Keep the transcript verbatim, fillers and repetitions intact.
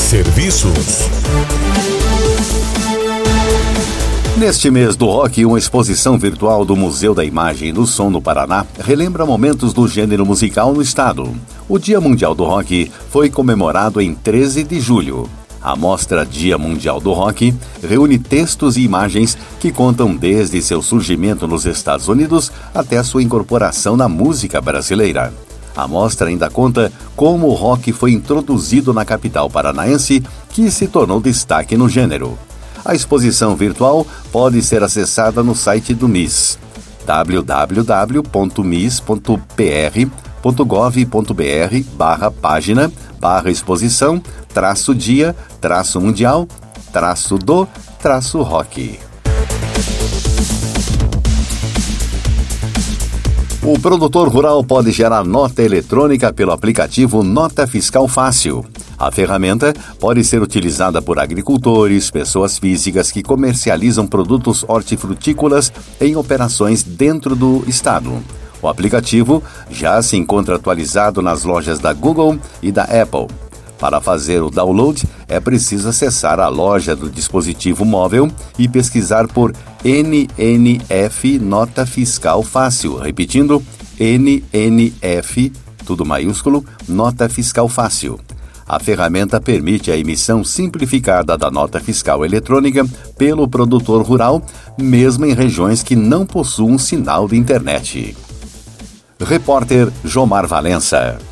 Serviços. Neste mês do rock, uma exposição virtual do Museu da Imagem e do Som no Paraná relembra momentos do gênero musical no estado. O Dia Mundial do Rock foi comemorado em treze de julho. A mostra Dia Mundial do Rock reúne textos e imagens que contam desde seu surgimento nos Estados Unidos até sua incorporação na música brasileira. A mostra ainda conta como o rock foi introduzido na capital paranaense, que se tornou destaque no gênero. A exposição virtual pode ser acessada no site do M I S, w w w ponto mis ponto p r ponto gov ponto b r barra página, barra exposição, traço dia, traço mundial, traço do, traço rock. O produtor rural pode gerar nota eletrônica pelo aplicativo Nota Fiscal Fácil. A ferramenta pode ser utilizada por agricultores, pessoas físicas que comercializam produtos hortifrutícolas em operações dentro do estado. O aplicativo já se encontra atualizado nas lojas da Google e da Apple. Para fazer o download, é preciso acessar a loja do dispositivo móvel e pesquisar por N N F Nota Fiscal Fácil. Repetindo, N N F, tudo maiúsculo, Nota Fiscal Fácil. A ferramenta permite a emissão simplificada da nota fiscal eletrônica pelo produtor rural, mesmo em regiões que não possuam sinal de internet. Repórter Jomar Valença.